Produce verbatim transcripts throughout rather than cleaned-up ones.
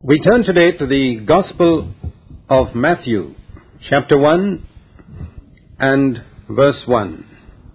We turn today to the Gospel of Matthew, chapter one and verse one.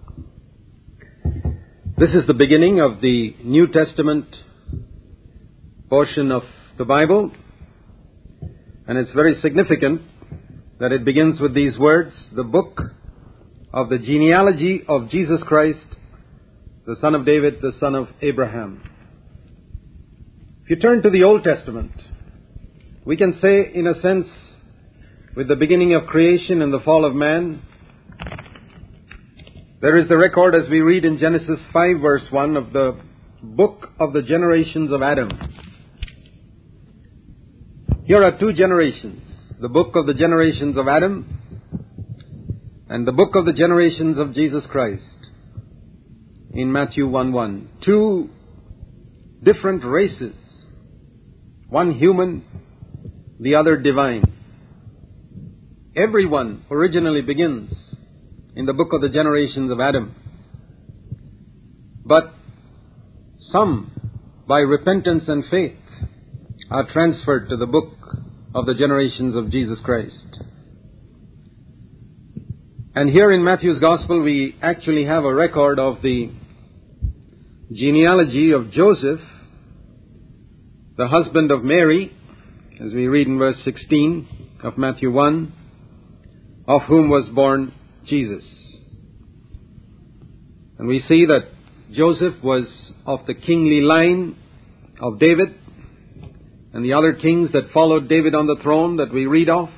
This is the beginning of the New Testament portion of the Bible, and it's very significant that it begins with these words, the book of the genealogy of Jesus Christ, the son of David, the son of Abraham. If you turn to the Old Testament, we can say, in a sense, with the beginning of creation and the fall of man, there is the record, as we read in Genesis five verse one, of the book of the generations of Adam. Here are two generations, the book of the generations of Adam and the book of the generations of Jesus Christ in Matthew one one. Two different races, one human, the other divine. Everyone originally begins in the book of the generations of Adam. But some, by repentance and faith, are transferred to the book of the generations of Jesus Christ. And here in Matthew's Gospel, we actually have a record of the genealogy of Joseph, the husband of Mary, as we read in verse sixteen of Matthew one, of whom was born Jesus. And we see that Joseph was of the kingly line of David and the other kings that followed David on the throne that we read of.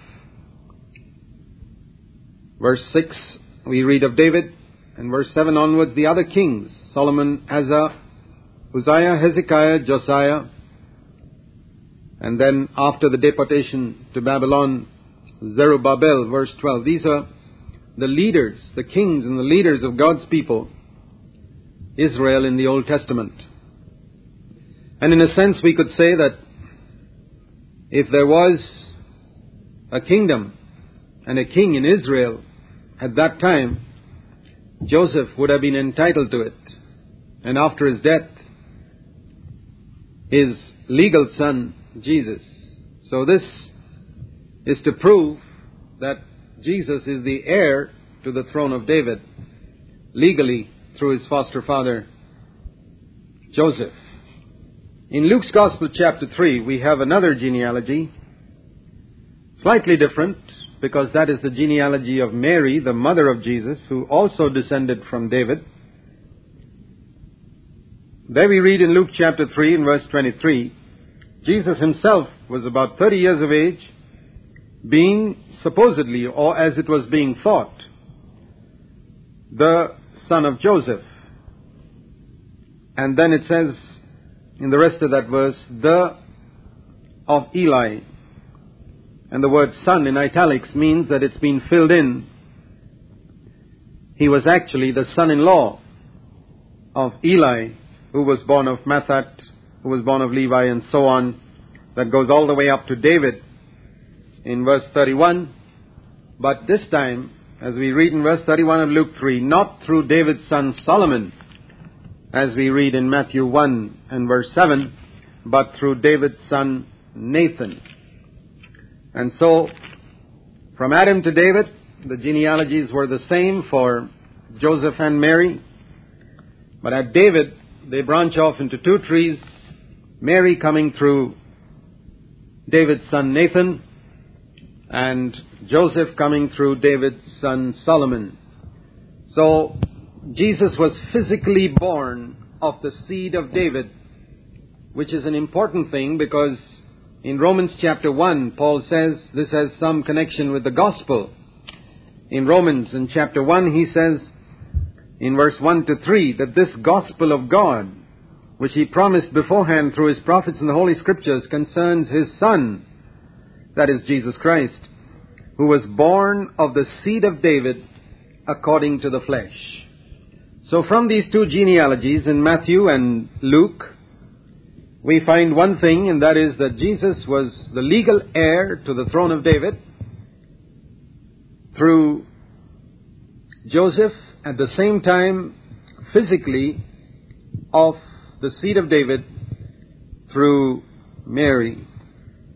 Verse six, we read of David, and verse seven onwards, the other kings, Solomon, Asa, Uzziah, Hezekiah, Josiah, and then after the deportation to Babylon, Zerubbabel, verse twelve. These are the leaders, the kings and the leaders of God's people, Israel, in the Old Testament. And in a sense, we could say that if there was a kingdom and a king in Israel at that time, Joseph would have been entitled to it. And after his death, his legal son, Jesus. So this is to prove that Jesus is the heir to the throne of David, legally through his foster father, Joseph. In Luke's Gospel, chapter three, we have another genealogy, slightly different, because that is the genealogy of Mary, the mother of Jesus, who also descended from David. There we read in Luke chapter three and verse twenty-three, Jesus himself was about thirty years of age, being supposedly, or as it was being thought, the son of Joseph. And then it says in the rest of that verse, the of Eli. And the word son in italics means that it's been filled in. He was actually the son-in-law of Eli, who was born of Mathat, who was born of Levi, and so on. That goes all the way up to David in verse thirty-one. But this time, as we read in verse thirty-one of Luke three, not through David's son Solomon, as we read in Matthew one and verse seven, but through David's son Nathan. And so, from Adam to David, the genealogies were the same for Joseph and Mary. But at David, they branch off into two trees, Mary coming through David's son Nathan, and Joseph coming through David's son Solomon. So, Jesus was physically born of the seed of David, which is an important thing because in Romans chapter one, Paul says this has some connection with the gospel. In Romans in chapter one, he says in verse one to three that this gospel of God, which he promised beforehand through his prophets in the Holy Scriptures, concerns his Son, that is Jesus Christ, who was born of the seed of David according to the flesh. So from these two genealogies in Matthew and Luke, we find one thing, and that is that Jesus was the legal heir to the throne of David through Joseph, at the same time physically of the seed of David through Mary.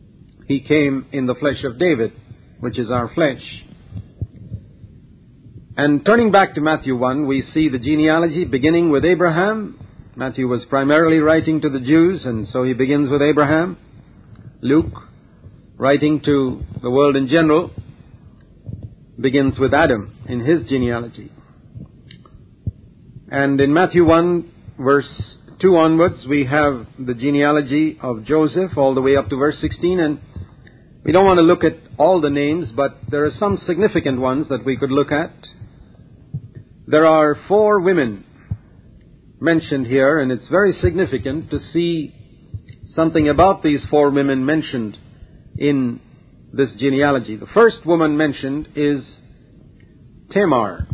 He came in the flesh of David, which is our flesh. And turning back to Matthew one, we see the genealogy beginning with Abraham. Matthew was primarily writing to the Jews, and so he begins with Abraham. Luke, writing to the world in general, begins with Adam in his genealogy. And in Matthew one, verse two onwards, we have the genealogy of Joseph all the way up to verse sixteen. And we don't want to look at all the names, but there are some significant ones that we could look at. There are four women mentioned here, and it's very significant to see something about these four women mentioned in this genealogy. The first woman mentioned is Tamar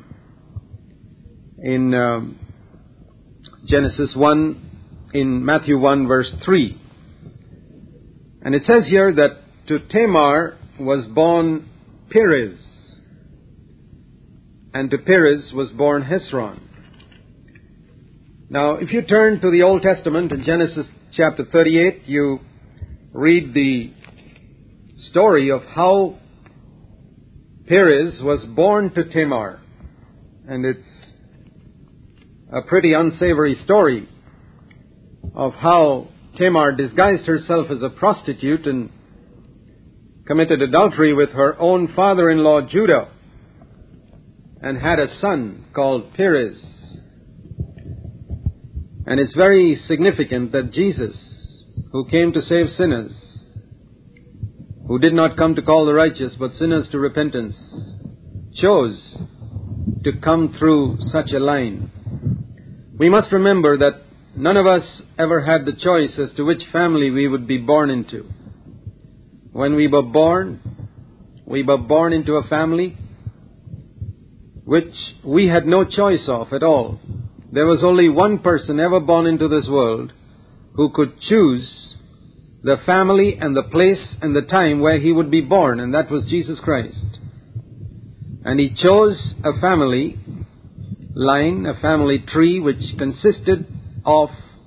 in um, Genesis one, in Matthew one, verse three. And it says here that to Tamar was born Perez, and to Perez was born Hezron. Now, if you turn to the Old Testament in Genesis chapter thirty-eight, you read the story of how Perez was born to Tamar. And it's a pretty unsavory story of how Tamar disguised herself as a prostitute and committed adultery with her own father-in-law Judah and had a son called Perez. And it's very significant that Jesus, who came to save sinners, who did not come to call the righteous but sinners to repentance, chose to come through such a line. We must remember that none of us ever had the choice as to which family we would be born into. When we were born, we were born into a family which we had no choice of at all. There was only one person ever born into this world who could choose the family and the place and the time where he would be born, and that was Jesus Christ. And he chose a family line, a family tree, which consisted of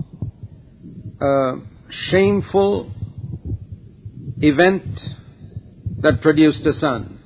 a shameful event that produced a son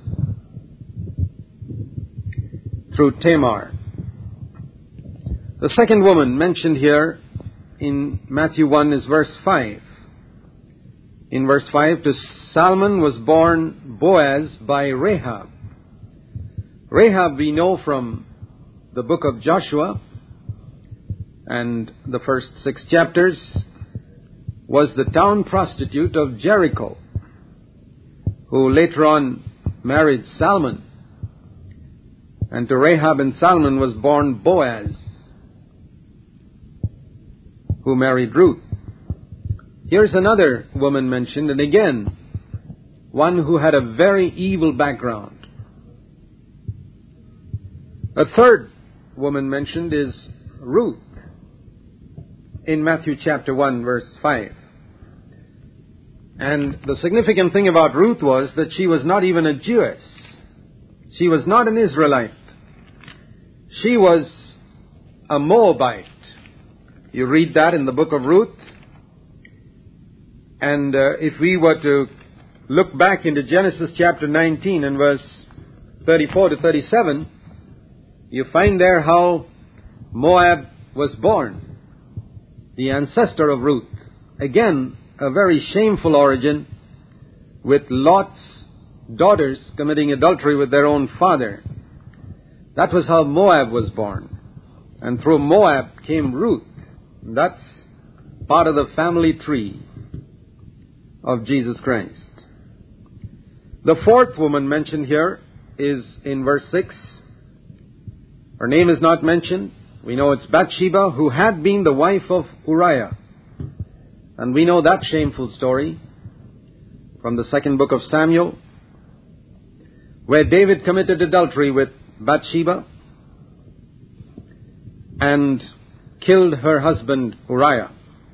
through Tamar. The second woman mentioned here in Matthew one is verse five. In verse five, to Salmon was born Boaz by Rahab. Rahab we know from the book of Joshua, and the first six chapters, was the town prostitute of Jericho, who later on married Salmon. And to Rahab and Salmon was born Boaz, who married Ruth. Here's another woman mentioned, and again, one who had a very evil background. A third woman mentioned is Ruth in Matthew chapter one, verse five. And the significant thing about Ruth was that she was not even a Jewess. She was not an Israelite. She was a Moabite. You read that in the book of Ruth. And uh, if we were to look back into Genesis chapter nineteen and verse thirty-four to thirty-seven, you find there how Moab was born, the ancestor of Ruth. Again, a very shameful origin, with Lot's daughters committing adultery with their own father. That was how Moab was born. And through Moab came Ruth. That's part of the family tree of Jesus Christ. The fourth woman mentioned here is in verse six. Her name is not mentioned. We know it's Bathsheba, who had been the wife of Uriah. And we know that shameful story from the second book of Samuel, where David committed adultery with Bathsheba and killed her husband Uriah.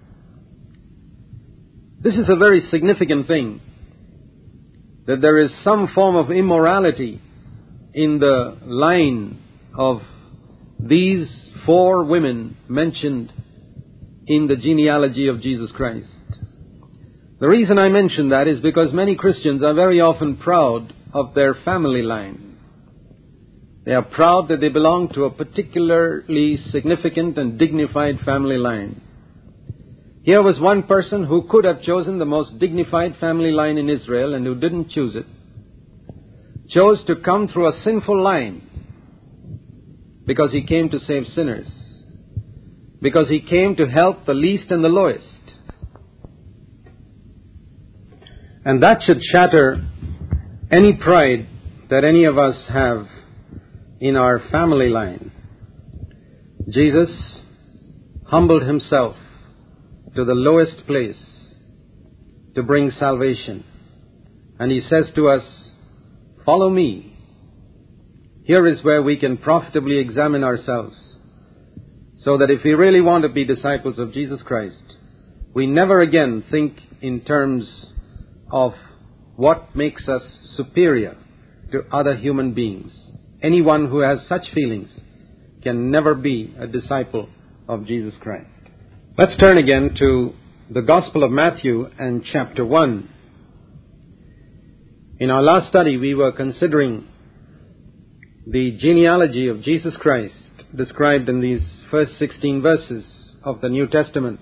This is a very significant thing, that there is some form of immorality in the line of these four women mentioned in the genealogy of Jesus Christ. The reason I mention that is because many Christians are very often proud of their family line. They are proud that they belong to a particularly significant and dignified family line. Here was one person who could have chosen the most dignified family line in Israel and who didn't choose it. Chose to come through a sinful line because he came to save sinners. Because he came to help the least and the lowest. And that should shatter any pride that any of us have in our family line. Jesus humbled himself to the lowest place to bring salvation. And he says to us, follow me. Here is where we can profitably examine ourselves, so that if we really want to be disciples of Jesus Christ, we never again think in terms of what makes us superior to other human beings. Anyone who has such feelings can never be a disciple of Jesus Christ. Let's turn again to the Gospel of Matthew and chapter one. In our last study, we were considering the genealogy of Jesus Christ described in these first sixteen verses of the New Testament.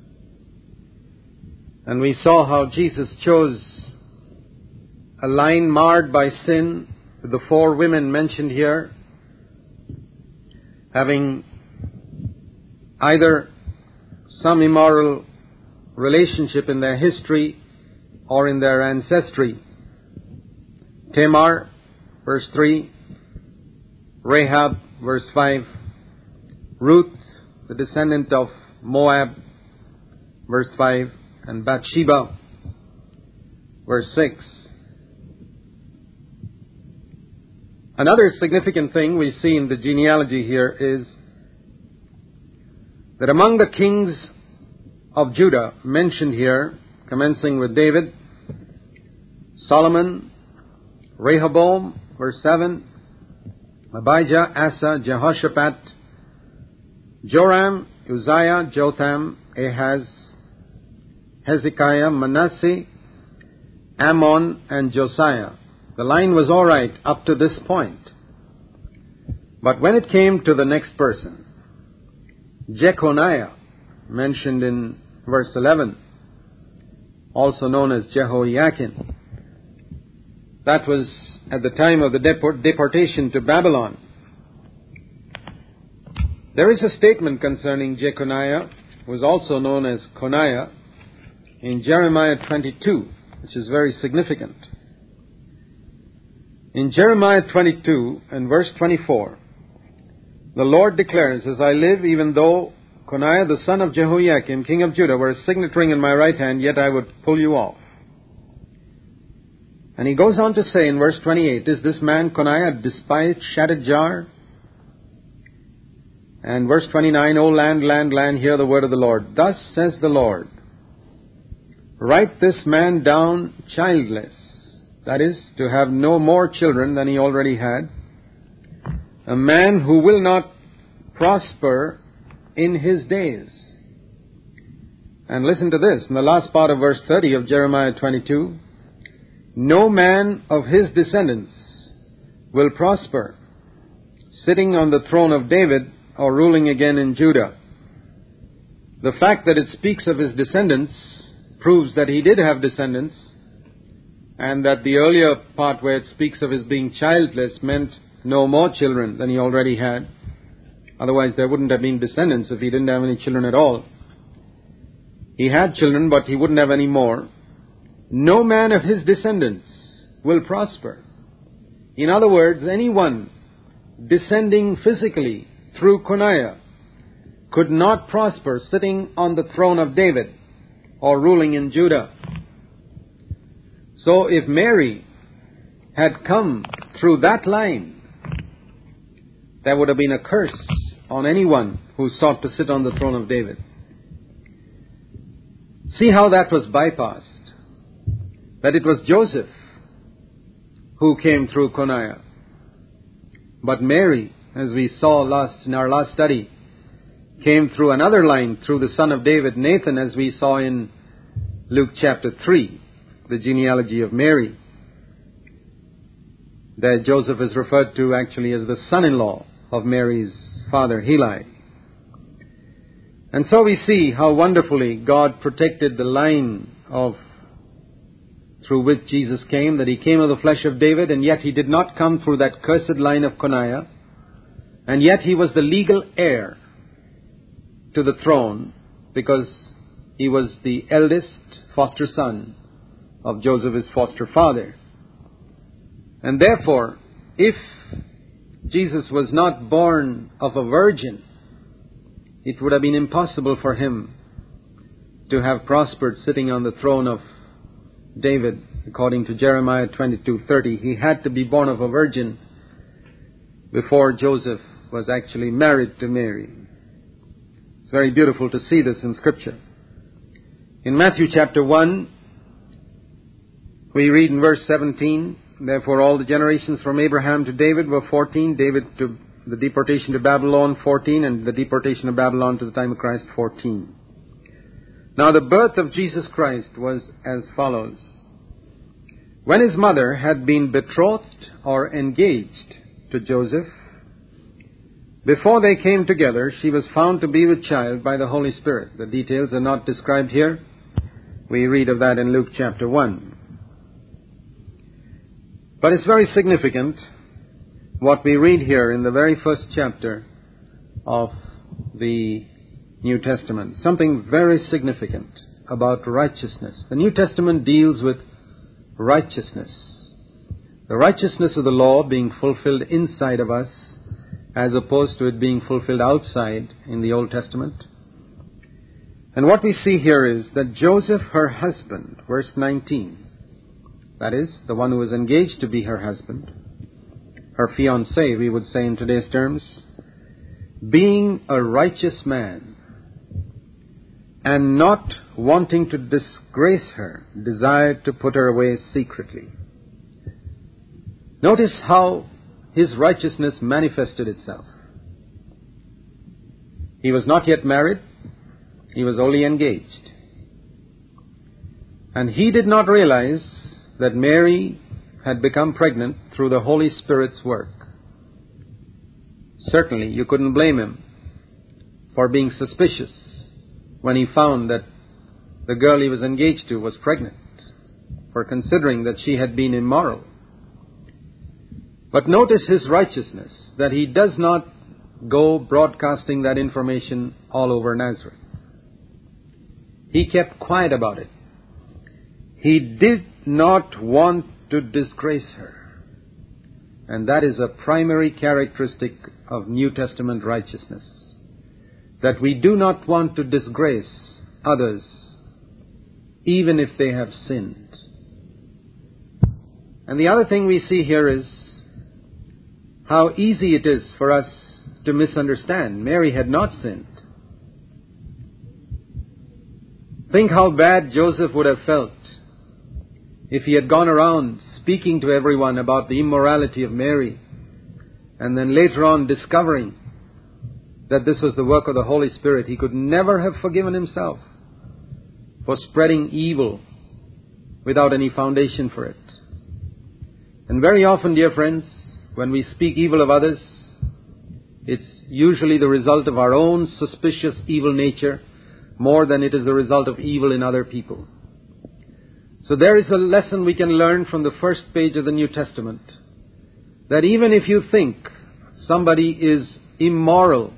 And we saw how Jesus chose a line marred by sin, the four women mentioned here, having either some immoral relationship in their history or in their ancestry. Tamar, verse three, Rahab, verse five, Ruth, the descendant of Moab, verse five, and Bathsheba, verse six. Another significant thing we see in the genealogy here is that among the kings of Judah mentioned here, commencing with David, Solomon, Rehoboam, verse seven, Abijah, Asa, Jehoshaphat, Joram, Uzziah, Jotham, Ahaz, Hezekiah, Manasseh, Ammon, and Josiah. The line was all right up to this point. But when it came to the next person, Jeconiah, mentioned in verse eleven, also known as Jehoiakim, that was at the time of the deport- deportation to Babylon. There is a statement concerning Jeconiah, who is also known as Coniah, in Jeremiah twenty-two, which is very significant. In Jeremiah twenty-two and verse twenty-four, the Lord declares, as I live, even though Coniah the son of Jehoiakim, king of Judah, were a signet ring in my right hand, yet I would pull you off. And he goes on to say in verse twenty-eight, is this man Coniah a despised, shattered jar? And verse twenty-nine, O land, land, land, hear the word of the Lord. Thus says the Lord, write this man down childless, that is, to have no more children than he already had, a man who will not prosper in his days. And listen to this, in the last part of verse thirty of Jeremiah twenty-two, no man of his descendants will prosper, sitting on the throne of David or ruling again in Judah. The fact that it speaks of his descendants proves that he did have descendants, and that the earlier part where it speaks of his being childless meant no more children than he already had. Otherwise there wouldn't have been descendants if he didn't have any children at all. He had children, but he wouldn't have any more. No man of his descendants will prosper. In other words, anyone descending physically through Coniah could not prosper sitting on the throne of David or ruling in Judah. So if Mary had come through that line, there would have been a curse on anyone who sought to sit on the throne of David. See how that was bypassed. That it was Joseph who came through Coniah. But Mary, as we saw last in our last study, came through another line, through the son of David, Nathan, as we saw in Luke chapter three, the genealogy of Mary. There Joseph is referred to actually as the son-in-law of Mary's father Heli. And so we see how wonderfully God protected the line of through which Jesus came, that he came of the flesh of David, and yet he did not come through that cursed line of Coniah, and yet he was the legal heir to the throne because he was the eldest foster son of Joseph, his foster father. And therefore, if Jesus was not born of a virgin, it would have been impossible for him to have prospered sitting on the throne of David. According to Jeremiah twenty-two thirty, he had to be born of a virgin before Joseph was actually married to Mary. It's very beautiful to see this in Scripture. In Matthew chapter one, we read in verse seventeen, therefore all the generations from Abraham to David were fourteen, David to the deportation to Babylon fourteen, and the deportation of Babylon to the time of Christ fourteen. Now the birth of Jesus Christ was as follows. When his mother had been betrothed or engaged to Joseph, before they came together, she was found to be with child by the Holy Spirit. The details are not described here. We read of that in Luke chapter one. But it's very significant what we read here in the very first chapter of the New Testament. Something very significant about righteousness. The New Testament deals with righteousness. The righteousness of the law being fulfilled inside of us as opposed to it being fulfilled outside in the Old Testament. And what we see here is that Joseph, her husband, verse nineteen, that is, the one who was engaged to be her husband, her fiancé, we would say in today's terms, being a righteous man and not wanting to disgrace her, desired to put her away secretly. Notice how his righteousness manifested itself. He was not yet married. He was only engaged. And he did not realize that Mary had become pregnant through the Holy Spirit's work. Certainly, you couldn't blame him for being suspicious when he found that the girl he was engaged to was pregnant, for considering that she had been immoral. But notice his righteousness, that he does not go broadcasting that information all over Nazareth. He kept quiet about it. He did not want to disgrace her. And that is a primary characteristic of New Testament righteousness, that we do not want to disgrace others, even if they have sinned. And the other thing we see here is how easy it is for us to misunderstand. Mary had not sinned. Think how bad Joseph would have felt if he had gone around speaking to everyone about the immorality of Mary, and then later on discovering that this was the work of the Holy Spirit. He could never have forgiven himself for spreading evil without any foundation for it. And very often, dear friends, when we speak evil of others, it's usually the result of our own suspicious evil nature more than it is the result of evil in other people. So there is a lesson we can learn from the first page of the New Testament, that even if you think somebody is immoral,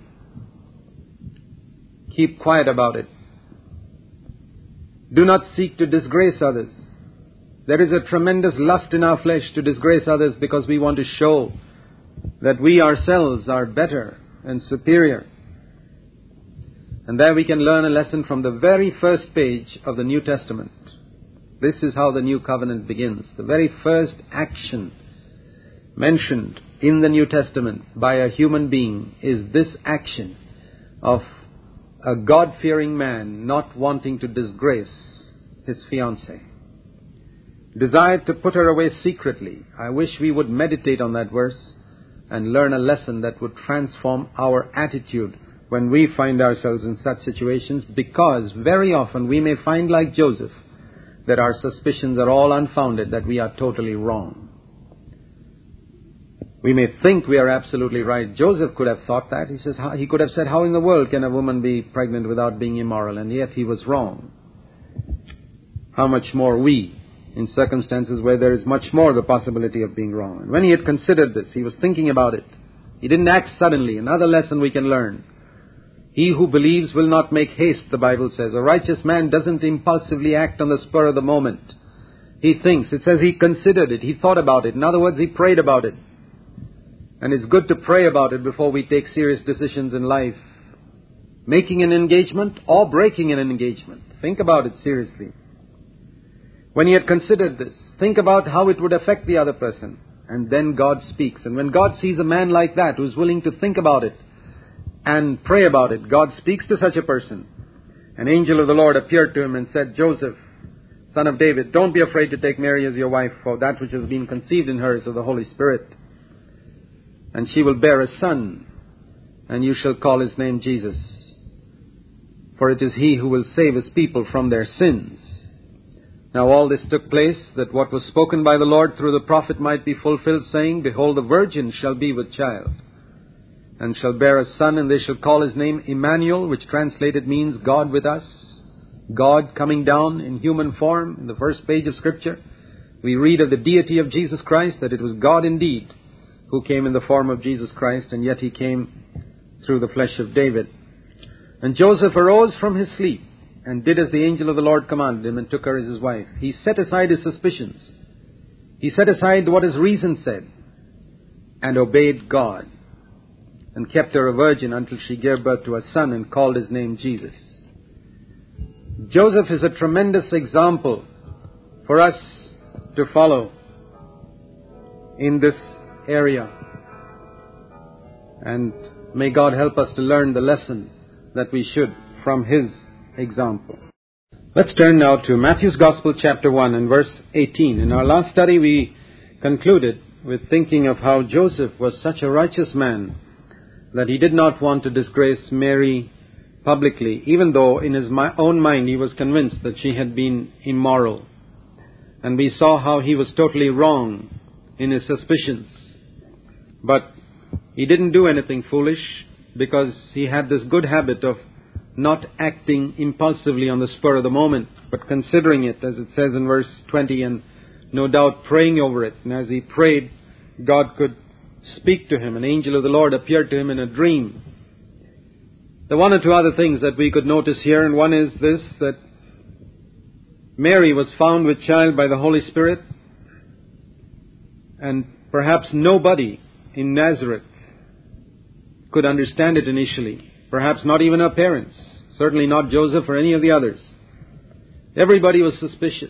keep quiet about it. Do not seek to disgrace others. There is a tremendous lust in our flesh to disgrace others because we want to show that we ourselves are better and superior. And there we can learn a lesson from the very first page of the New Testament. This is how the New Covenant begins. The very first action mentioned in the New Testament by a human being is this action of a God-fearing man not wanting to disgrace his fiancée. Desired to put her away secretly. I wish we would meditate on that verse and learn a lesson that would transform our attitude when we find ourselves in such situations, because very often we may find, like Joseph, that our suspicions are all unfounded, that we are totally wrong. We may think we are absolutely right. Joseph could have thought that. He says, he could have said, how in the world can a woman be pregnant without being immoral? And yet he was wrong. How much more we, in circumstances where there is much more the possibility of being wrong. And when he had considered this, he was thinking about it. He didn't act suddenly. Another lesson we can learn. He who believes will not make haste, the Bible says. A righteous man doesn't impulsively act on the spur of the moment. He thinks. It says he considered it. He thought about it. In other words, he prayed about it. And it's good to pray about it before we take serious decisions in life. Making an engagement or breaking an engagement. Think about it seriously. When he had considered this, think about how it would affect the other person. And then God speaks. And when God sees a man like that who's willing to think about it and pray about it, God speaks to such a person. An angel of the Lord appeared to him and said, Joseph, son of David, don't be afraid to take Mary as your wife, for that which has been conceived in her is of the Holy Spirit. And she will bear a son, and you shall call his name Jesus. For it is he who will save his people from their sins. Now all this took place, that what was spoken by the Lord through the prophet might be fulfilled, saying, Behold, the virgin shall be with child, and shall bear a son, and they shall call his name Emmanuel, which translated means God with us. God coming down in human form. In the first page of Scripture, we read of the deity of Jesus Christ, that it was God indeed who came in the form of Jesus Christ, and yet he came through the flesh of David. And Joseph arose from his sleep, and did as the angel of the Lord commanded him, and took her as his wife. He set aside his suspicions. He set aside what his reason said, and obeyed God, and kept her a virgin until she gave birth to a son, and called his name Jesus. Joseph is a tremendous example for us to follow in this area. And may God help us to learn the lesson that we should from his example. Let's turn now to Matthew's Gospel chapter one and verse eighteen. In our last study we concluded with thinking of how Joseph was such a righteous man that he did not want to disgrace Mary publicly, even though in his own mind he was convinced that she had been immoral. And we saw how he was totally wrong in his suspicions. But he didn't do anything foolish, because he had this good habit of not acting impulsively on the spur of the moment, but considering it, as it says in verse twenty, and no doubt praying over it. And as he prayed, God could speak to him. An angel of the Lord appeared to him in a dream. There are one or two other things that we could notice here, and one is this, that Mary was found with child by the Holy Spirit, and perhaps nobody in Nazareth could understand it initially. Perhaps not even her parents. Certainly not Joseph or any of the others. Everybody was suspicious.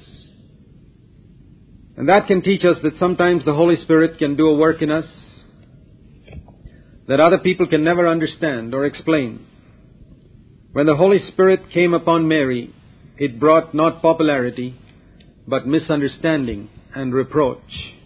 And that can teach us that sometimes the Holy Spirit can do a work in us that other people can never understand or explain. When the Holy Spirit came upon Mary, it brought not popularity, but misunderstanding and reproach.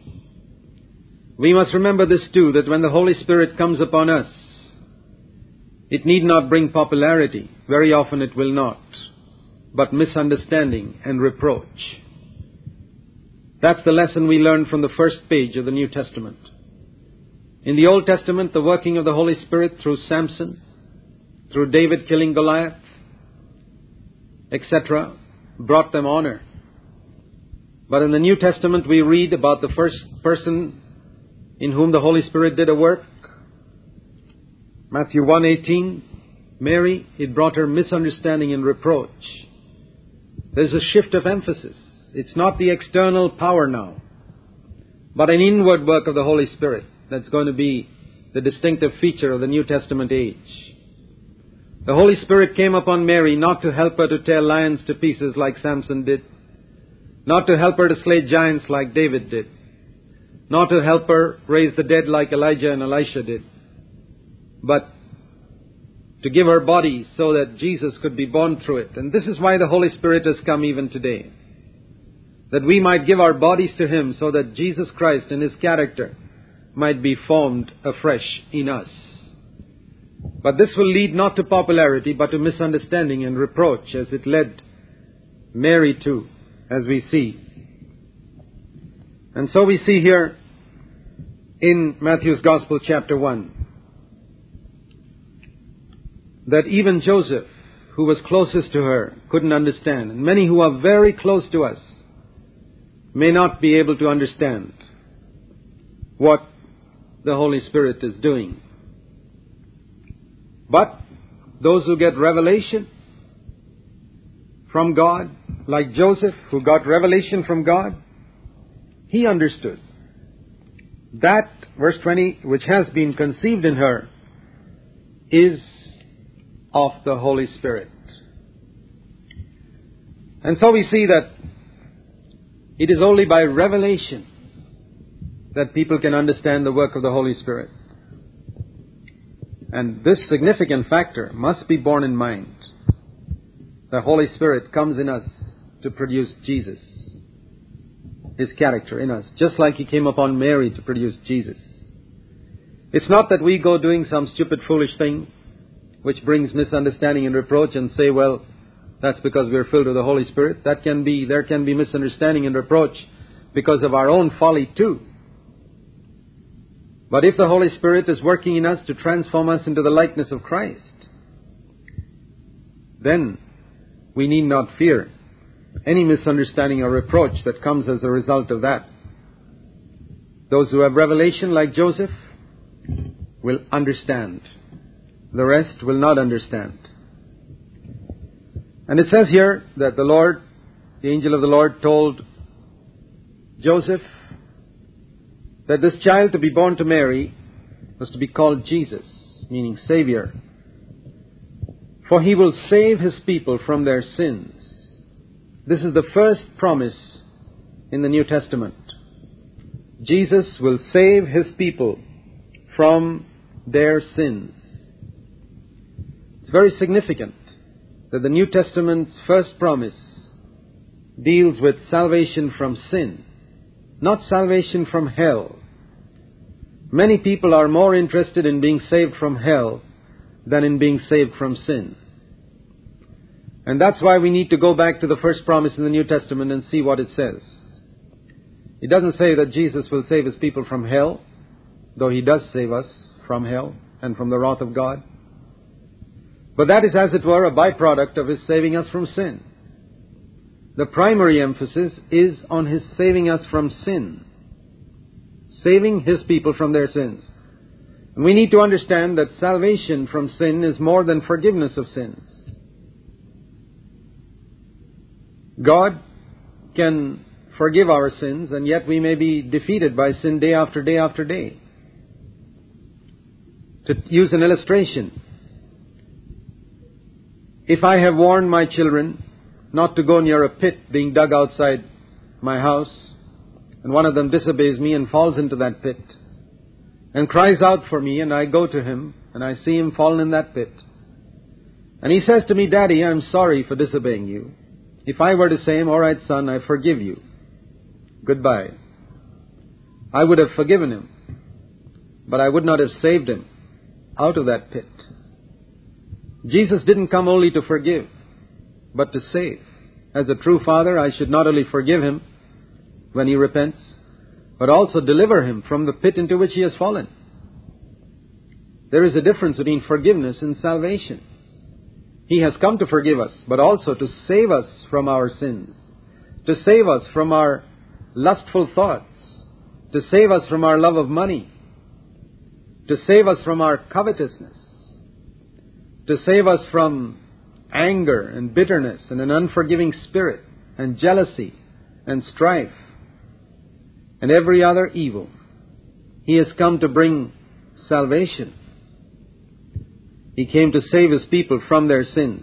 We must remember this too, that when the Holy Spirit comes upon us, it need not bring popularity. Very often it will not. But misunderstanding and reproach. That's the lesson we learn from the first page of the New Testament. In the Old Testament, the working of the Holy Spirit through Samson, through David killing Goliath, et cetera, brought them honor. But in the New Testament, we read about the first person in whom the Holy Spirit did a work. Matthew one eighteen, Mary, it brought her misunderstanding and reproach. There's a shift of emphasis. It's not the external power now, but an inward work of the Holy Spirit that's going to be the distinctive feature of the New Testament age. The Holy Spirit came upon Mary not to help her to tear lions to pieces like Samson did, not to help her to slay giants like David did, not to help her raise the dead like Elijah and Elisha did, but to give her body so that Jesus could be born through it. And this is why the Holy Spirit has come even today, that we might give our bodies to Him so that Jesus Christ and His character might be formed afresh in us. But this will lead not to popularity, but to misunderstanding and reproach, as it led Mary to as we see. And so we see here in Matthew's Gospel, chapter one, that even Joseph, who was closest to her, couldn't understand. And many who are very close to us may not be able to understand what the Holy Spirit is doing. But those who get revelation from God, like Joseph, who got revelation from God, he understood that, verse twenty, which has been conceived in her, is of the Holy Spirit. And so we see that it is only by revelation that people can understand the work of the Holy Spirit. And this significant factor must be borne in mind. The Holy Spirit comes in us to produce Jesus, His character in us, just like He came upon Mary to produce Jesus. It's not that we go doing some stupid, foolish thing which brings misunderstanding and reproach and say, well, that's because we're filled with the Holy Spirit. That can be, there can be misunderstanding and reproach because of our own folly too. But if the Holy Spirit is working in us to transform us into the likeness of Christ, then we need not fear any misunderstanding or reproach that comes as a result of that. Those who have revelation like Joseph will understand. The rest will not understand. And it says here that the Lord, the angel of the Lord, told Joseph that this child to be born to Mary was to be called Jesus, meaning Savior. For He will save His people from their sins. This is the first promise in the New Testament. Jesus will save His people from their sins. It's very significant that the New Testament's first promise deals with salvation from sin, not salvation from hell. Many people are more interested in being saved from hell than in being saved from sin. And that's why we need to go back to the first promise in the New Testament and see what it says. It doesn't say that Jesus will save His people from hell, though He does save us from hell and from the wrath of God. But that is, as it were, a byproduct of His saving us from sin. The primary emphasis is on His saving us from sin, saving His people from their sins. And we need to understand that salvation from sin is more than forgiveness of sins. God can forgive our sins, and yet we may be defeated by sin day after day after day. To use an illustration, if I have warned my children not to go near a pit being dug outside my house, and one of them disobeys me and falls into that pit, and cries out for me, and I go to him, and I see him fallen in that pit, and he says to me, Daddy, I'm sorry for disobeying you. If I were to say him, all right, son, I forgive you. Goodbye. I would have forgiven him, but I would not have saved him out of that pit. Jesus didn't come only to forgive, but to save. As a true father, I should not only forgive him when he repents, but also deliver him from the pit into which he has fallen. There is a difference between forgiveness and salvation. He has come to forgive us, but also to save us from our sins, to save us from our lustful thoughts, to save us from our love of money, to save us from our covetousness, to save us from anger and bitterness and an unforgiving spirit and jealousy and strife and every other evil. He has come to bring salvation. He came to save His people from their sins.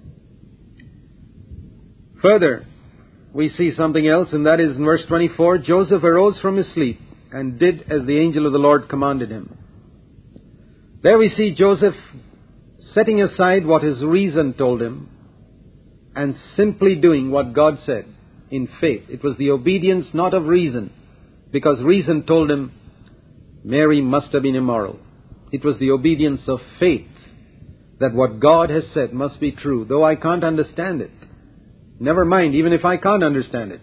Further, we see something else, and that is in verse twenty-four, Joseph arose from his sleep and did as the angel of the Lord commanded him. There we see Joseph setting aside what his reason told him and simply doing what God said in faith. It was the obedience not of reason, because reason told him Mary must have been immoral. It was the obedience of faith that what God has said must be true, though I can't understand it. Never mind, even if I can't understand it.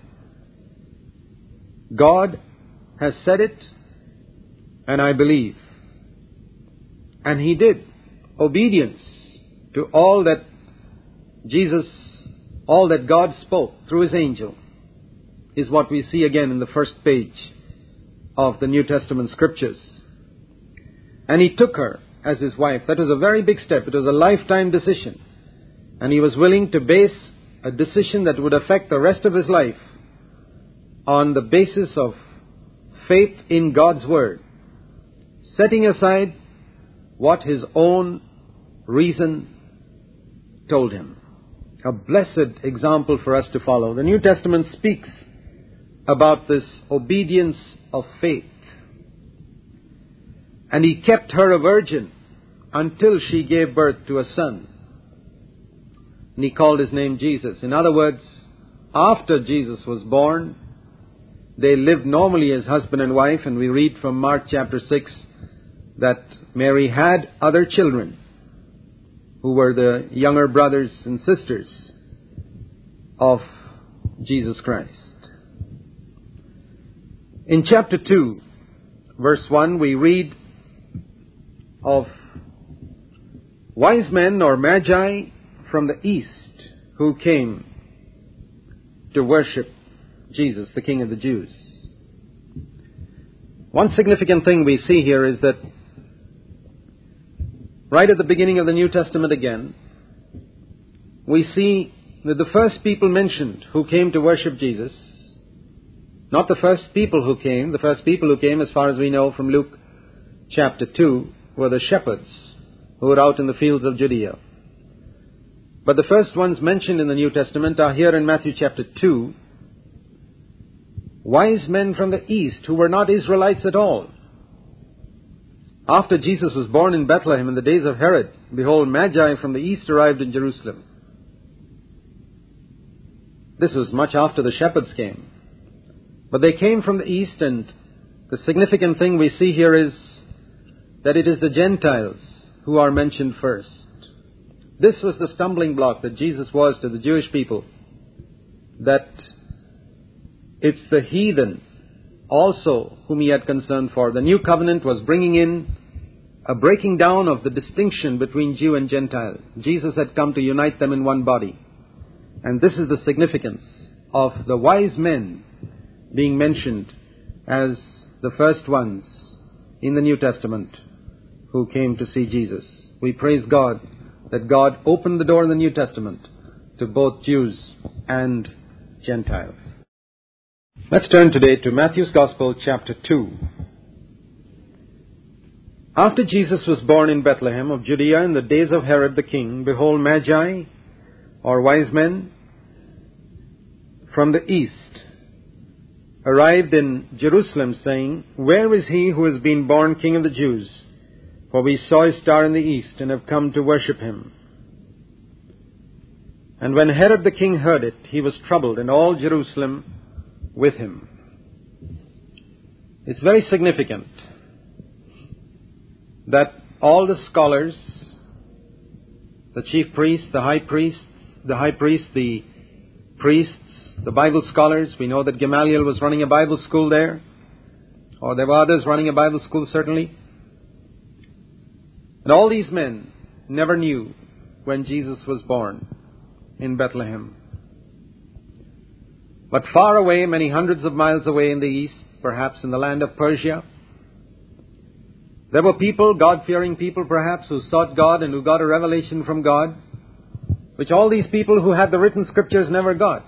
God has said it, and I believe. And He did. Obedience to all that Jesus, all that God spoke through His angel, is what we see again in the first page of the New Testament Scriptures. And He took her as His wife. That was a very big step. It was a lifetime decision. And He was willing to base a decision that would affect the rest of His life on the basis of faith in God's Word, setting aside what His own reason told Him. A blessed example for us to follow. The New Testament speaks about this obedience of faith. And He kept her a virgin until she gave birth to a son. And He called His name Jesus. In other words, after Jesus was born, they lived normally as husband and wife, and we read from Mark chapter six that Mary had other children who were the younger brothers and sisters of Jesus Christ. In chapter two, verse one, we read of wise men or magi from the east who came to worship Jesus, the King of the Jews. One significant thing we see here is that right at the beginning of the New Testament again, we see that the first people mentioned who came to worship Jesus, not the first people who came, the first people who came, as far as we know from Luke chapter two, were the shepherds who were out in the fields of Judea. But the first ones mentioned in the New Testament are here in Matthew chapter two, wise men from the east who were not Israelites at all. After Jesus was born in Bethlehem in the days of Herod, behold, magi from the east arrived in Jerusalem. This was much after the shepherds came. But they came from the east, and the significant thing we see here is that it is the Gentiles who are mentioned first. This was the stumbling block that Jesus was to the Jewish people, that it's the heathen also whom He had concern for. The new covenant was bringing in a breaking down of the distinction between Jew and Gentile. Jesus had come to unite them in one body. And this is the significance of the wise men being mentioned as the first ones in the New Testament who came to see Jesus. We praise God that God opened the door in the New Testament to both Jews and Gentiles. Let's turn today to Matthew's Gospel, chapter two. After Jesus was born in Bethlehem of Judea in the days of Herod the king, behold, magi, or wise men, from the east, arrived in Jerusalem, saying, where is he who has been born King of the Jews? For we saw his star in the east, and have come to worship him. And when Herod the king heard it, he was troubled, and all Jerusalem with him. It's very significant that all the scholars, the chief priests, the high priests, the high priest, the priests, the Bible scholars, we know that Gamaliel was running a Bible school there, or there were others running a Bible school certainly. And all these men never knew when Jesus was born in Bethlehem. But far away, many hundreds of miles away in the east, perhaps in the land of Persia, there were people, God-fearing people perhaps, who sought God and who got a revelation from God, which all these people who had the written Scriptures never got.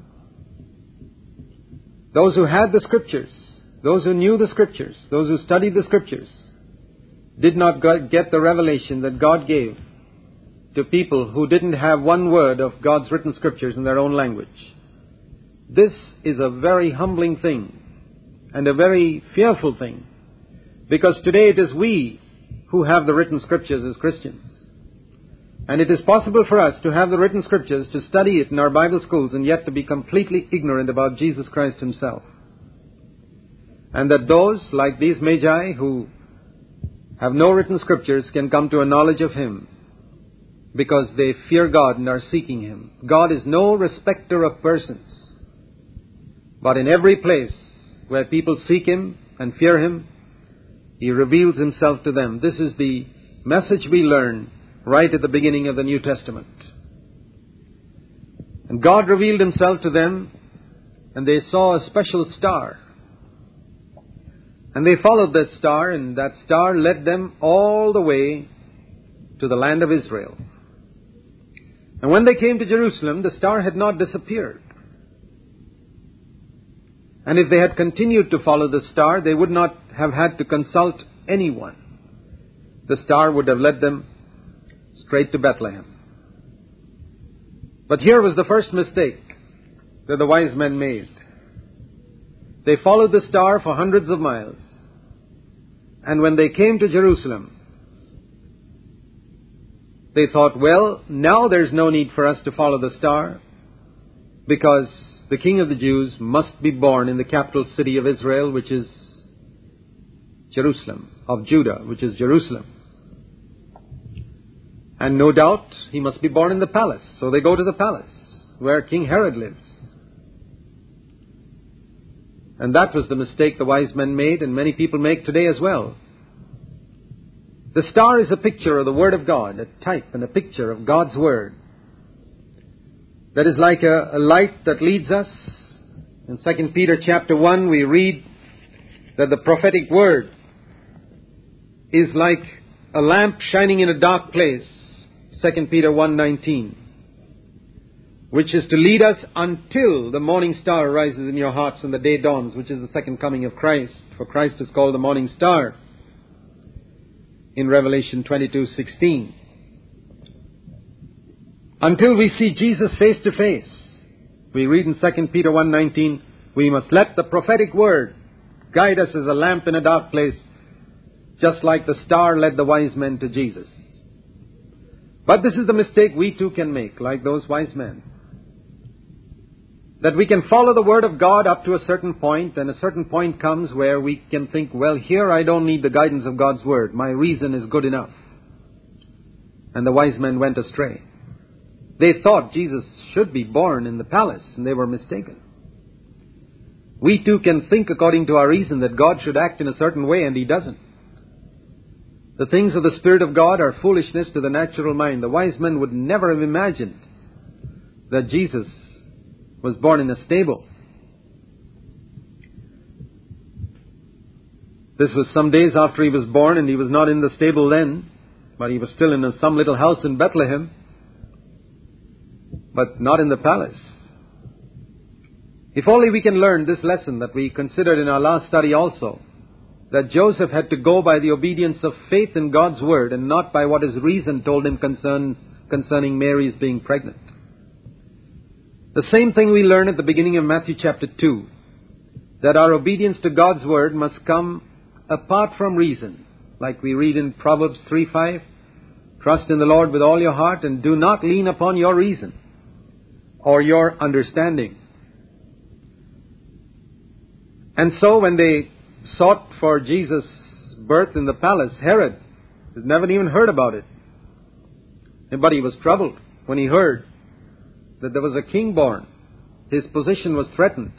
Those who had the Scriptures, those who knew the Scriptures, those who studied the Scriptures, did not get the revelation that God gave to people who didn't have one word of God's written Scriptures in their own language. This is a very humbling thing and a very fearful thing, because today it is we who have the written Scriptures as Christians. And it is possible for us to have the written Scriptures, to study it in our Bible schools, and yet to be completely ignorant about Jesus Christ Himself. And that those, like these magi who have no written Scriptures, can come to a knowledge of Him because they fear God and are seeking Him. God is no respecter of persons. But in every place where people seek Him and fear Him, He reveals Himself to them. This is the message we learn right at the beginning of the New Testament. And God revealed Himself to them, and they saw a special star. And they followed that star, and that star led them all the way to the land of Israel. And when they came to Jerusalem, the star had not disappeared. And if they had continued to follow the star, they would not have had to consult anyone. The star would have led them straight to Bethlehem. But here was the first mistake that the wise men made. They followed the star for hundreds of miles. And when they came to Jerusalem, they thought, well, now there's no need for us to follow the star, because the King of the Jews must be born in the capital city of Israel, which is Jerusalem, of Judah, which is Jerusalem. And no doubt He must be born in the palace. So they go to the palace where King Herod lives. And that was the mistake the wise men made, and many people make today as well. The star is a picture of the Word of God, a type and a picture of God's Word. That is like a, a light that leads us. In Second Peter chapter one, we read that the prophetic Word is like a lamp shining in a dark place. Second Peter one nineteen. Which is to lead us until the morning star rises in your hearts and the day dawns, which is the second coming of Christ. For Christ is called the morning star in Revelation twenty-two sixteen. Until we see Jesus face to face, we read in Second Peter one nineteen, we must let the prophetic word guide us as a lamp in a dark place, just like the star led the wise men to Jesus. But this is the mistake we too can make, like those wise men. That we can follow the Word of God up to a certain point, and a certain point comes where we can think, well, here I don't need the guidance of God's Word. My reason is good enough. And the wise men went astray. They thought Jesus should be born in the palace, and they were mistaken. We too can think according to our reason that God should act in a certain way, and He doesn't. The things of the Spirit of God are foolishness to the natural mind. The wise men would never have imagined that Jesus was born in a stable. This was some days after He was born, and He was not in the stable then, but He was still in a, some little house in Bethlehem, but not in the palace. If only we can learn this lesson that we considered in our last study also, that Joseph had to go by the obedience of faith in God's Word and not by what his reason told him concern, concerning Mary's being pregnant. The same thing we learn at the beginning of Matthew chapter two, that our obedience to God's Word must come apart from reason. Like we read in Proverbs three five, trust in the Lord with all your heart and do not lean upon your reason or your understanding. And so when they sought for Jesus' birth in the palace, Herod had never even heard about it. But he was troubled when he heard that there was a king born. His position was threatened.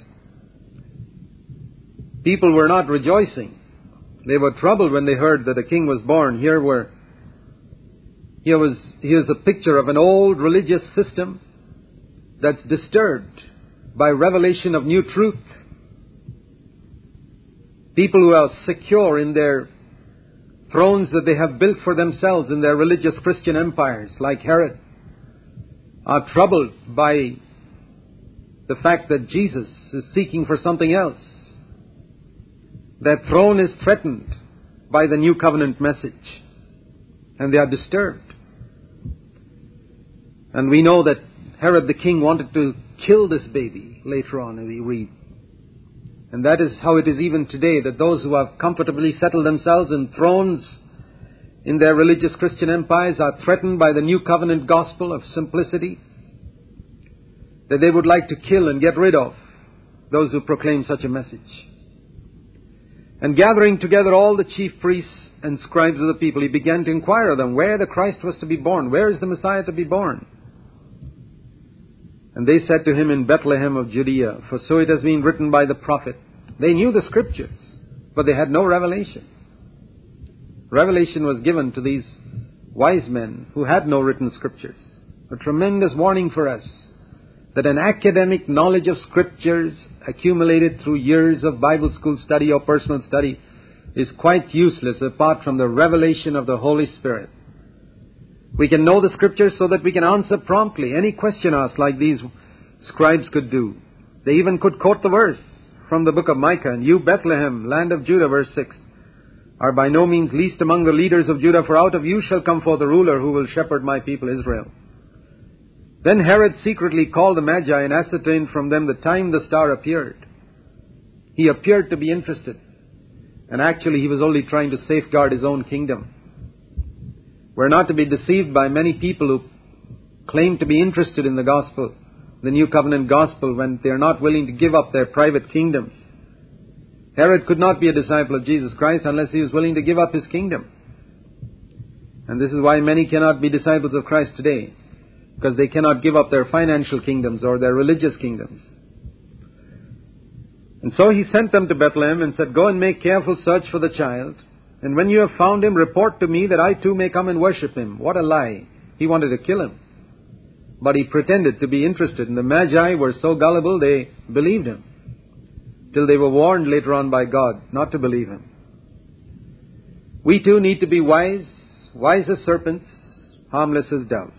People were not rejoicing. They were troubled when they heard that a king was born. Here were, here was, here's a picture of an old religious system that's disturbed by revelation of new truth. People who are secure in their thrones that they have built for themselves in their religious Christian empires, like Herod, are troubled by the fact that Jesus is seeking for something else. Their throne is threatened by the new covenant message, and they are disturbed. And we know that Herod the king wanted to kill this baby later on, as we read. And that is how it is even today, that those who have comfortably settled themselves in thrones in their religious Christian empires are threatened by the new covenant gospel of simplicity, that they would like to kill and get rid of those who proclaim such a message. And gathering together all the chief priests and scribes of the people, he began to inquire of them where the Christ was to be born. Where is the Messiah to be born? And they said to him, in Bethlehem of Judea, for so it has been written by the prophet. They knew the scriptures, but they had no revelation. Revelation was given to these wise men who had no written scriptures. A tremendous warning for us that an academic knowledge of scriptures accumulated through years of Bible school study or personal study is quite useless apart from the revelation of the Holy Spirit. We can know the scriptures so that we can answer promptly any question asked, like these scribes could do. They even could quote the verse from the book of Micah, and you, Bethlehem, land of Judah, verse six, are by no means least among the leaders of Judah, for out of you shall come forth a ruler who will shepherd my people Israel. Then Herod secretly called the Magi and ascertained from them the time the star appeared. He appeared to be interested, and actually he was only trying to safeguard his own kingdom. We're not to be deceived by many people who claim to be interested in the gospel, the New Covenant gospel, when they're not willing to give up their private kingdoms. Herod could not be a disciple of Jesus Christ unless he was willing to give up his kingdom. And this is why many cannot be disciples of Christ today, because they cannot give up their financial kingdoms or their religious kingdoms. And so he sent them to Bethlehem and said, go and make careful search for the child, and when you have found him, report to me that I too may come and worship him. What a lie. He wanted to kill him. But he pretended to be interested, and the Magi were so gullible they believed him, till they were warned later on by God not to believe him. We too need to be wise, wise as serpents, harmless as doves.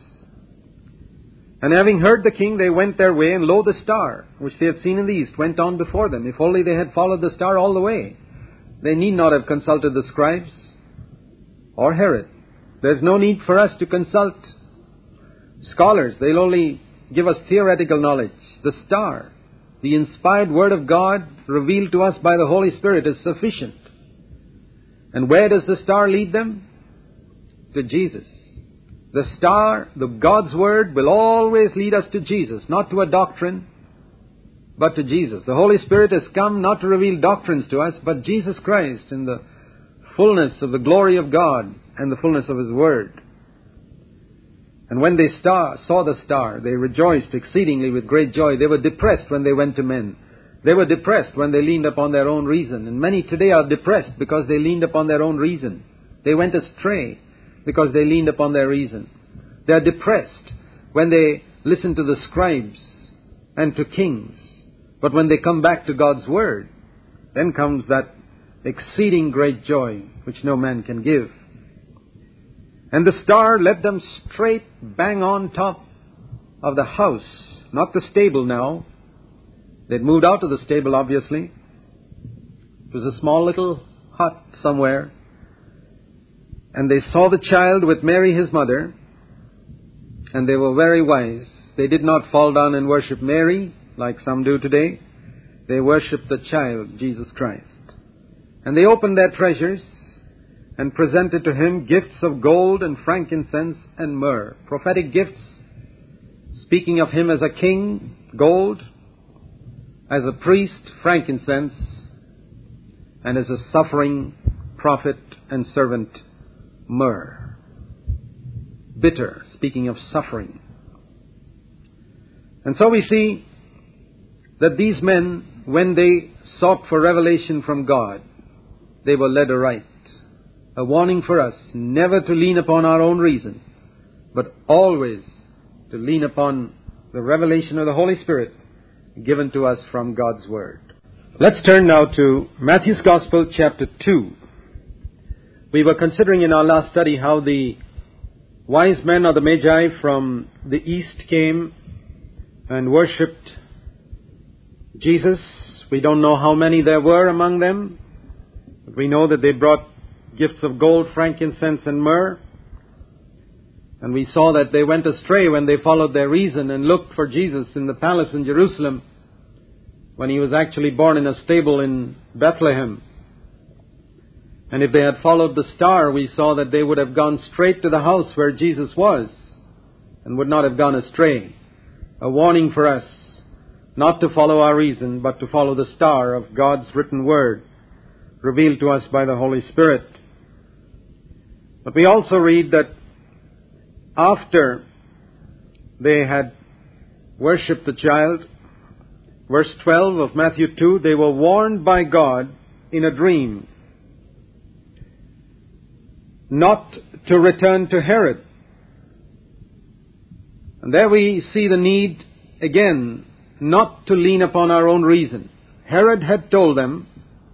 And having heard the king, they went their way, and lo, the star, which they had seen in the east, went on before them. If only they had followed the star all the way, they need not have consulted the scribes or Herod. There's no need for us to consult scholars. They'll only give us theoretical knowledge. The star, the inspired Word of God revealed to us by the Holy Spirit, is sufficient. And where does the star lead them? To Jesus. The star, the God's Word, will always lead us to Jesus, not to a doctrine, but to Jesus. The Holy Spirit has come not to reveal doctrines to us, but Jesus Christ in the fullness of the glory of God and the fullness of His Word. And when they star, saw the star, they rejoiced exceedingly with great joy. They were depressed when they went to men. They were depressed when they leaned upon their own reason. And many today are depressed because they leaned upon their own reason. They went astray because they leaned upon their reason. They are depressed when they listen to the scribes and to kings. But when they come back to God's Word, then comes that exceeding great joy which no man can give. And the star led them straight bang on top of the house, not the stable now. They'd moved out of the stable, obviously. It was a small little hut somewhere. And they saw the child with Mary his mother, and they were very wise. They did not fall down and worship Mary, like some do today. They worshiped the child, Jesus Christ. And they opened their treasures and presented to Him gifts of gold and frankincense and myrrh. Prophetic gifts, speaking of Him as a king, gold, as a priest, frankincense, and as a suffering prophet and servant, myrrh. Bitter, speaking of suffering. And so we see that these men, when they sought for revelation from God, they were led aright. A warning for us never to lean upon our own reason, but always to lean upon the revelation of the Holy Spirit given to us from God's Word. Let's turn now to Matthew's Gospel, chapter two. We were considering in our last study how the wise men or the Magi from the east came and worshipped Jesus. We don't know how many there were among them, but we know that they brought gifts of gold, frankincense, and myrrh. And we saw that they went astray when they followed their reason and looked for Jesus in the palace in Jerusalem when He was actually born in a stable in Bethlehem. And if they had followed the star, we saw that they would have gone straight to the house where Jesus was and would not have gone astray. A warning for us not to follow our reason, but to follow the star of God's written Word, revealed to us by the Holy Spirit. But we also read that after they had worshipped the child, verse twelve of Matthew two, they were warned by God in a dream not to return to Herod. And there we see the need again not to lean upon our own reason. Herod had told them,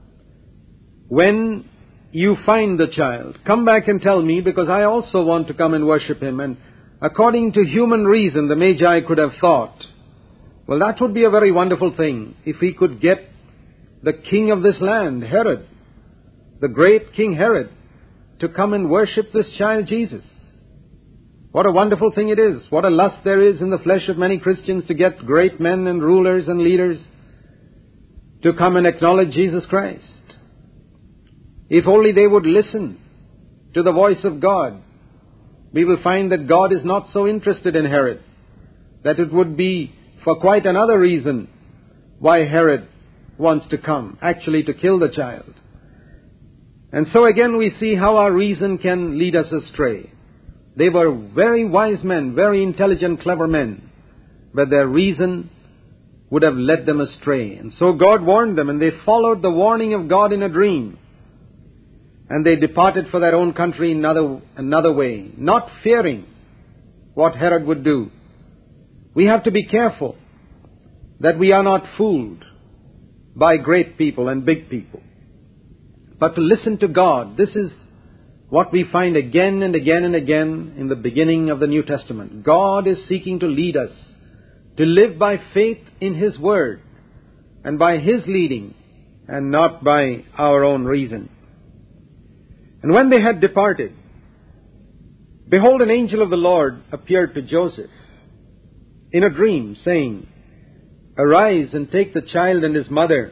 when you find the child, come back and tell me, because I also want to come and worship him. And according to human reason, the Magi could have thought, well, that would be a very wonderful thing if we could get the king of this land, Herod, the great King Herod, to come and worship this child Jesus. What a wonderful thing it is. What a lust there is in the flesh of many Christians to get great men and rulers and leaders to come and acknowledge Jesus Christ. If only they would listen to the voice of God, we will find that God is not so interested in Herod, that it would be for quite another reason why Herod wants to come, actually to kill the child. And so again we see how our reason can lead us astray. They were very wise men, very intelligent, clever men, but their reason would have led them astray. And so God warned them, and they followed the warning of God in a dream. And they departed for their own country another, another way, not fearing what Herod would do. We have to be careful that we are not fooled by great people and big people, but to listen to God. This is what we find again and again and again in the beginning of the New Testament. God is seeking to lead us to live by faith in His Word and by His leading and not by our own reason. And when they had departed, behold, an angel of the Lord appeared to Joseph in a dream, saying, Arise and take the child and his mother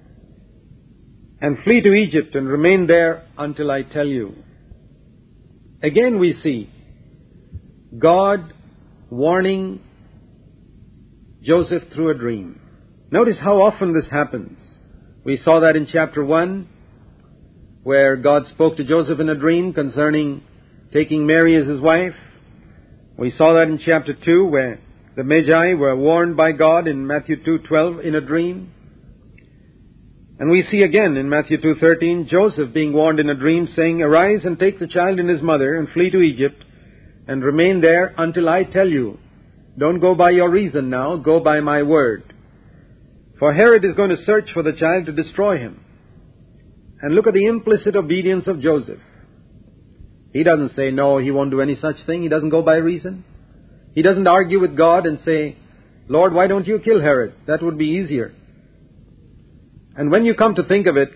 and flee to Egypt and remain there until I tell you. Again we see God warning Joseph through a dream. Notice how often this happens. We saw that in chapter one, where God spoke to Joseph in a dream concerning taking Mary as his wife. We saw that in chapter two, where the Magi were warned by God in Matthew two twelve in a dream. And we see again in Matthew two thirteen, Joseph being warned in a dream, saying, Arise and take the child and his mother and flee to Egypt and remain there until I tell you. Don't go by your reason now, go by my word. For Herod is going to search for the child to destroy him. And look at the implicit obedience of Joseph. He doesn't say, no, he won't do any such thing. He doesn't go by reason. He doesn't argue with God and say, Lord, why don't you kill Herod? That would be easier. And when you come to think of it,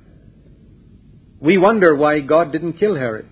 we wonder why God didn't kill Herod.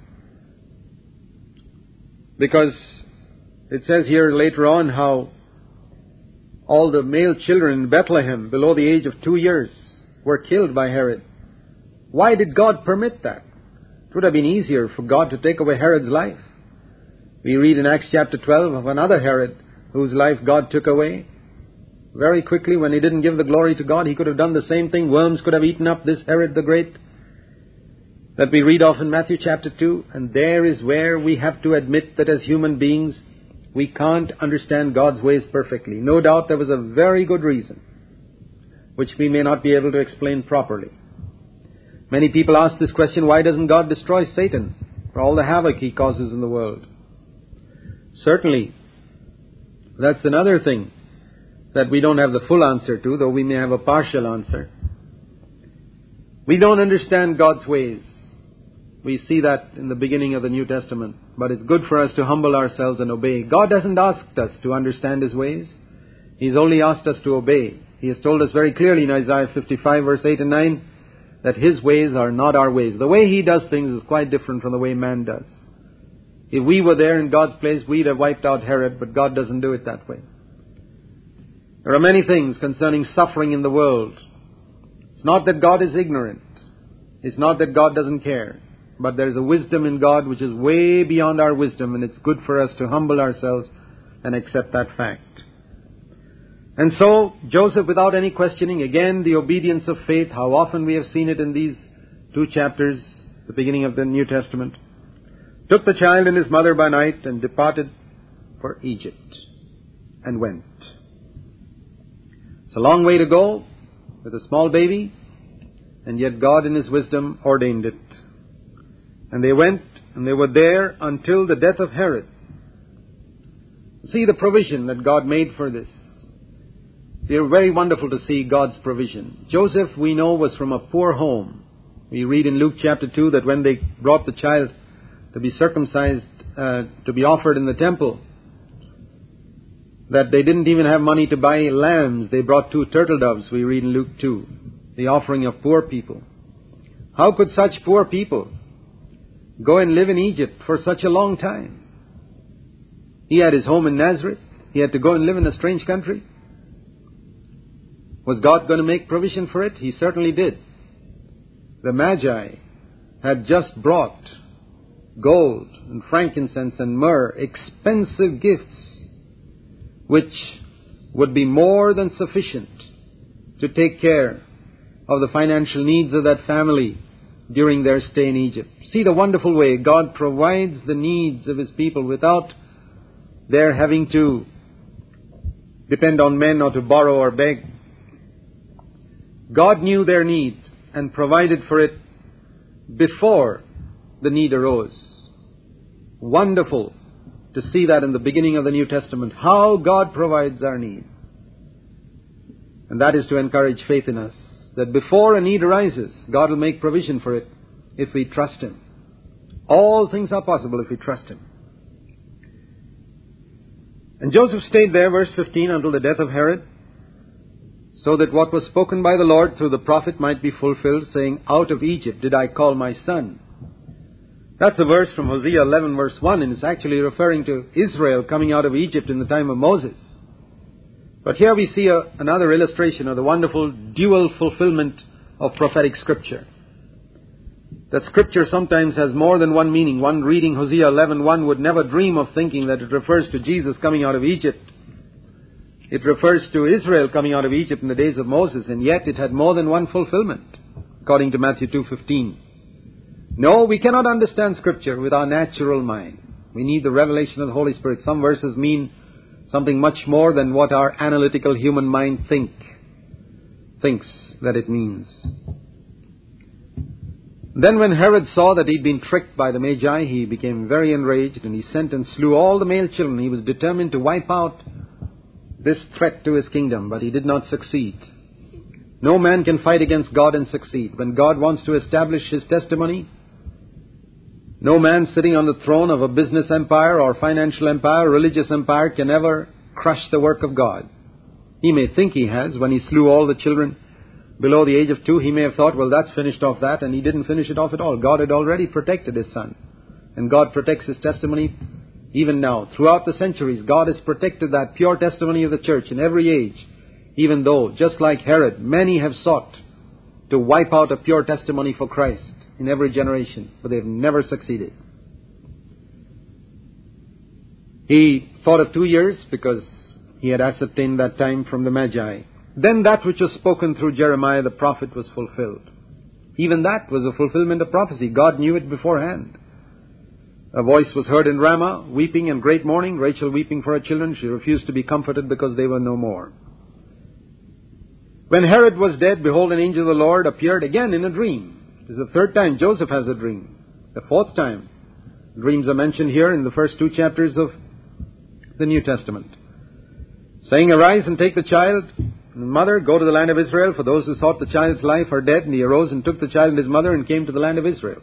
Because it says here later on how all the male children in Bethlehem below the age of two years were killed by Herod. Why did God permit that? It would have been easier for God to take away Herod's life. We read in Acts chapter twelve of another Herod whose life God took away. Very quickly, when he didn't give the glory to God, he could have done the same thing. Worms could have eaten up this Herod the Great that we read of in Matthew chapter two. And there is where we have to admit that as human beings, we can't understand God's ways perfectly. No doubt there was a very good reason, which we may not be able to explain properly. Many people ask this question, why doesn't God destroy Satan for all the havoc he causes in the world? Certainly, that's another thing that we don't have the full answer to, though we may have a partial answer. We don't understand God's ways. We see that in the beginning of the New Testament. But it's good for us to humble ourselves and obey. God hasn't asked us to understand His ways. He's only asked us to obey. He has told us very clearly in Isaiah fifty-five verse eight and nine that His ways are not our ways. The way He does things is quite different from the way man does. If we were there in God's place, we'd have wiped out Herod, but God doesn't do it that way. There are many things concerning suffering in the world. It's not that God is ignorant. It's not that God doesn't care. But there is a wisdom in God which is way beyond our wisdom, and it's good for us to humble ourselves and accept that fact. And so, Joseph, without any questioning, again, the obedience of faith, how often we have seen it in these two chapters, the beginning of the New Testament. took the child and his mother by night, and departed for Egypt, and went. It's a long way to go with a small baby, and yet God in His wisdom ordained it. And they went, and they were there until the death of Herod. See the provision that God made for this. It's very wonderful to see God's provision. Joseph, we know, was from a poor home. We read in Luke chapter two that when they brought the child to be circumcised, uh, to be offered in the temple, that they didn't even have money to buy lambs. They brought two turtle doves, we read in Luke two, the offering of poor people. How could such poor people go and live in Egypt for such a long time? He had his home in Nazareth. He had to go and live in a strange country. Was God going to make provision for it? He certainly did. The Magi had just brought gold and frankincense and myrrh, expensive gifts, which would be more than sufficient to take care of the financial needs of that family during their stay in Egypt. See the wonderful way God provides the needs of His people without their having to depend on men or to borrow or beg. God knew their need and provided for it before the need arose. Wonderful to see that in the beginning of the New Testament, how God provides our need. And that is to encourage faith in us, that before a need arises, God will make provision for it if we trust Him. All things are possible if we trust Him. And Joseph stayed there, verse fifteen, until the death of Herod, so that what was spoken by the Lord through the prophet might be fulfilled, saying, "Out of Egypt did I call my son." That's a verse from Hosea eleven, verse one, and it's actually referring to Israel coming out of Egypt in the time of Moses. But here we see a, another illustration of the wonderful dual fulfillment of prophetic scripture. That scripture sometimes has more than one meaning. One reading Hosea eleven one would never dream of thinking that it refers to Jesus coming out of Egypt. It refers to Israel coming out of Egypt in the days of Moses, and yet it had more than one fulfillment, according to Matthew two fifteen. No, we cannot understand Scripture with our natural mind. We need the revelation of the Holy Spirit. Some verses mean something much more than what our analytical human mind think, thinks that it means. Then when Herod saw that he'd been tricked by the Magi, he became very enraged, and he sent and slew all the male children. He was determined to wipe out this threat to his kingdom, but he did not succeed. No man can fight against God and succeed. When God wants to establish His testimony, no man sitting on the throne of a business empire or financial empire, religious empire, can ever crush the work of God. He may think he has. When he slew all the children below the age of two, he may have thought, well, that's finished off that, and he didn't finish it off at all. God had already protected His Son. And God protects His testimony even now. Throughout the centuries, God has protected that pure testimony of the church in every age, even though, just like Herod, many have sought to wipe out a pure testimony for Christ in every generation, but they've never succeeded. He thought of two years because he had ascertained that time from the Magi. Then that which was spoken through Jeremiah the prophet was fulfilled. Even that was a fulfillment of prophecy. God knew it beforehand. A voice was heard in Ramah, weeping and great mourning, Rachel weeping for her children. She refused to be comforted because they were no more. When Herod was dead, behold, an angel of the Lord appeared again in a dream. This is the third time Joseph has a dream. The fourth time. Dreams are mentioned here in the first two chapters of the New Testament. Saying, "Arise and take the child and mother, go to the land of Israel, for those who sought the child's life are dead." And he arose and took the child and his mother and came to the land of Israel.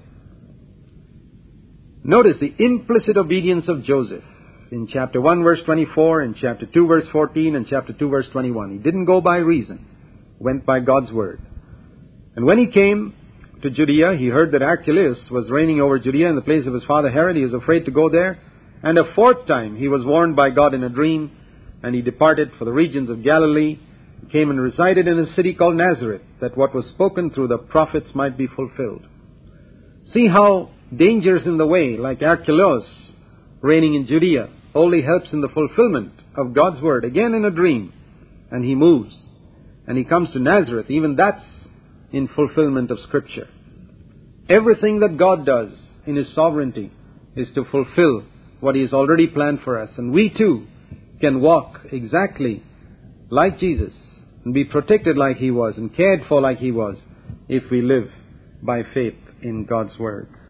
Notice the implicit obedience of Joseph in chapter one, verse twenty-four, in chapter two, verse fourteen, and chapter two, verse twenty-one. He didn't go by reason, went by God's word. And when he came to Judea, he heard that Archelaus was reigning over Judea in the place of his father Herod. He was afraid to go there. And a fourth time he was warned by God in a dream, and he departed for the regions of Galilee, came and resided in a city called Nazareth, that what was spoken through the prophets might be fulfilled. See how dangers in the way, like Archelaus reigning in Judea, only helps in the fulfillment of God's word, again in a dream. And he moves, and he comes to Nazareth. Even that's in fulfillment of Scripture. Everything that God does in His sovereignty is to fulfill what He has already planned for us. And we too can walk exactly like Jesus and be protected like He was and cared for like He was if we live by faith in God's Word.